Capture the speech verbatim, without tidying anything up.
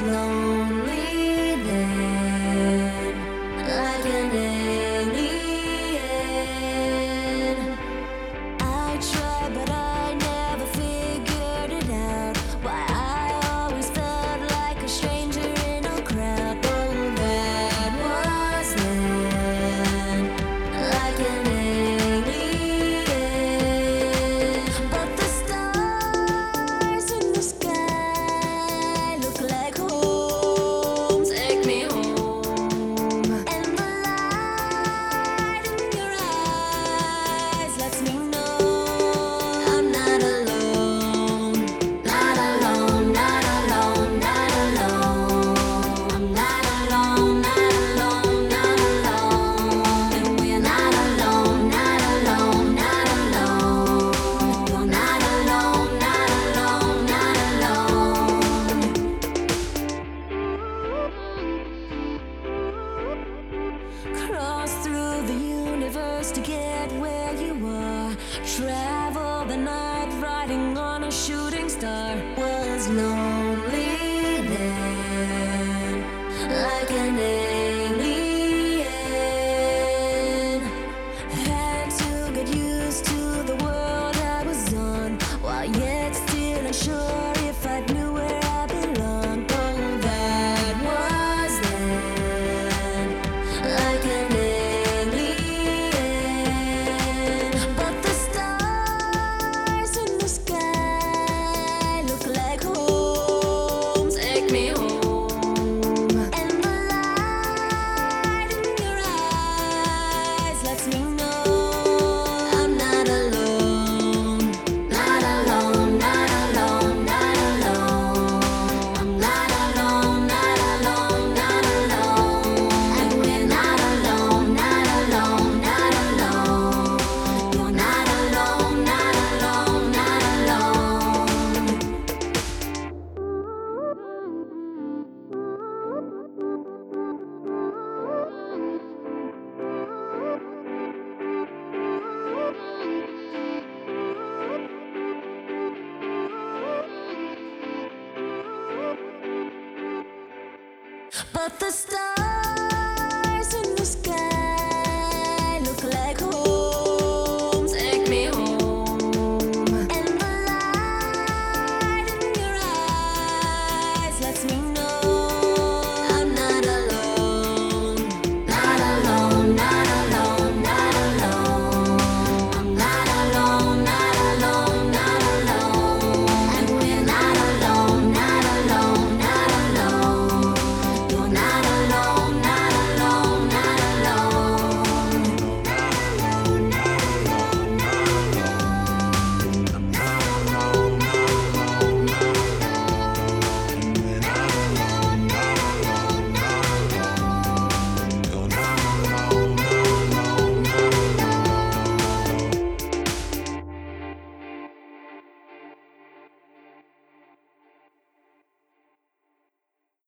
lonely then, like an alien. I tried, but I never figured it out. Why I always felt like a stranger in a crowd. Oh, that was then, like an alien. But the stars in the sky look like home. Take me home, and the light in your eyes lets me know I'm not alone, not alone, not alone, not alone. I'm not alone, not alone, not alone. And we're not alone, not alone, not alone. You're not alone, not alone, not alone. Cross through the universe to get where you are. Travel the night riding on a shooting star. Was lonely then, like an alien. Had to get used to the world I was on, while yet still unsure if I knew where I belonged. Oh, that was then, like an alien. But the stars in the sky look like home. Take me home, and the light in your eyes lets me know I'm not alone, not alone, not alone, not alone. I'm not alone, not alone, not alone. And we're not alone, not alone, not alone. You're not alone, not alone, not alone. But the stars